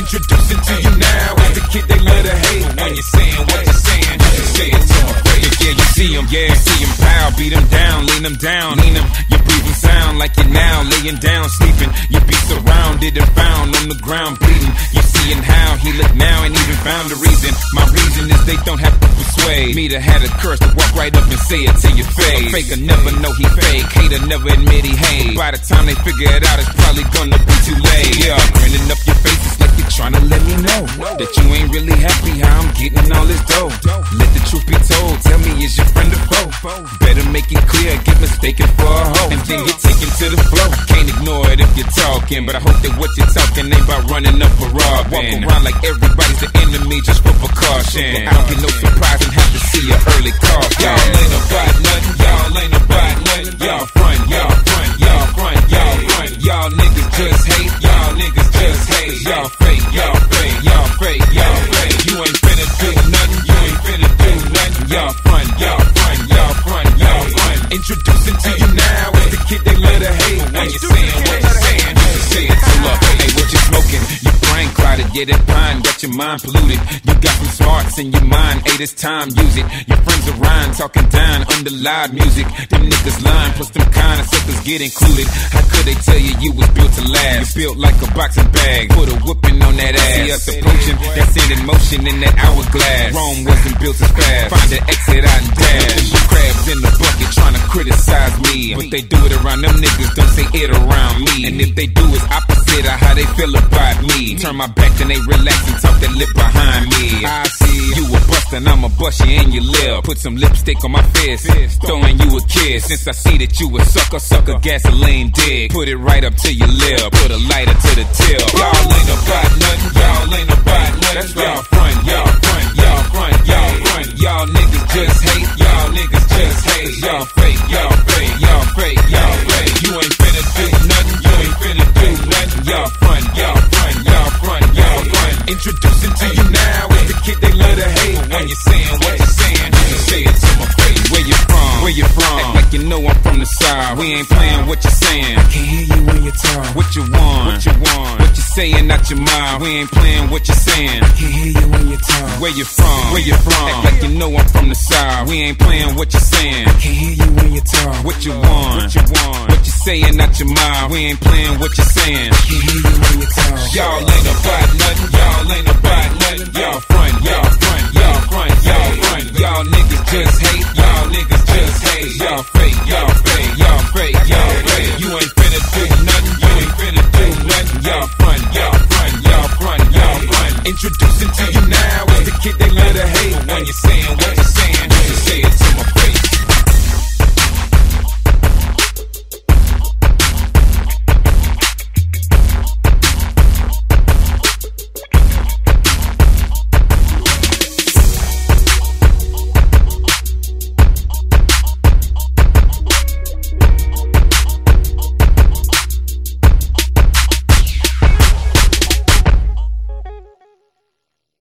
Introducing to you now is the kid they love to hate. But when you're saying what you're saying, you say it to my face. Yeah, you see him pow, beat him down, lean him down, you're breathing sound like you're now laying down, sleeping. You be surrounded and found on the ground bleeding. You seeing how he look now and even found a reason. My reason is they don't have to persuade me to have the courage to walk right up and say it to your face. A faker never know he fake, hater never admit he hate. By the time they figure it out, it's probably gonna be too late. Yeah, grinning up your face, it's like you're trying to let me know that you ain't really happy how I'm getting all this dough. Let the truth be told, tell me is your friend or foe? Better make it clear, get mistaken for a hoe, and then get taken to the flow. Can't ignore it if you're talking, but I hope that what you're talking ain't about running up or robbing. Walk around like everybody's the enemy just for precaution. I don't get no surprise and have to see an early call. Y'all ain't about nothing, y'all ain't about nothing. Y'all front, y'all front, y'all front, y'all front. Y'all niggas just hate, y'all niggas just hate. Y'all fake, y'all fake, y'all fake, y'all fake. You ain't finna do nothing, you ain't finna do nothing. Y'all front, y'all front, y'all front, y'all front. Introducing to you now is the kid they love to hate. When you're saying what you're saying, you can say it to love. Hey, what you smoking? Your brain clouded, yeah, that pine got your mind polluted. You got some smarts in your mind, hey, this time, use it. Your friends are rhyme, talking down under loud music. Them niggas lying, plus them kind of suckers get included. How could they tell you you was built to last? You built like a boxing bag, put a whooping on that ass. See us approaching, that's in motion in that hourglass. Rome wasn't built as fast, find an exit out and dash. Crabs in the bucket trying to criticize me, but they do it around them niggas, don't say it around me. And if they do, it's opposite of how they feel about me. Turn my back, then they relax and talk that lip behind me. I see you a bust and I'ma bust you in your lip. Put some lipstick on my face, throwing you a kiss. Since I see that you a sucker, gasoline dick. Put it right up to your lip, put a lighter to the tip. Y'all ain't about nothing, y'all ain't about nothing. That's y'all front, y'all front, y'all front, y'all front. Y'all niggas just hate, y'all niggas just hate. Y'all fake, y'all fake, y'all fake, y'all fake. You ain't finna do nothing, you ain't finna do nothing. Y'all front, y'all front, y'all front, y'all front. Introducing to you now is the kid they love to hate. When you're saying what you're saying, you can say it to my face. Where you from? Where you from? Act like you know I'm from the side. We ain't playing what you're saying. I can hear you when you talk. What you want? What you want? What you saying out your mouth? We ain't playing what you're saying. I can hear you when you talk. Where you from? Where you from? Act like you know I'm from the side. We ain't playing what you're saying. I can hear you when you talk. What you want? What you want? What you saying out your mouth? We ain't playing what you're saying. I can hear you when you talk. Y'all ain't about nothing. Y'all ain't about nothing. Y'all front, y'all front, y'all front, y'all front. Y'all niggas just hate. Y'all niggas just hate. Y'all fake, y'all